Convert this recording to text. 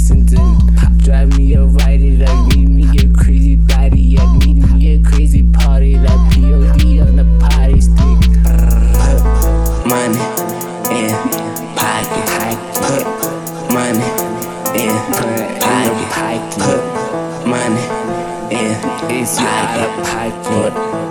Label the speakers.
Speaker 1: Drive me a ride it up, meet me a crazy body up, meet me a crazy party up, POD on the party stick. Put money in pocket, put money in pocket, put money in pocket, put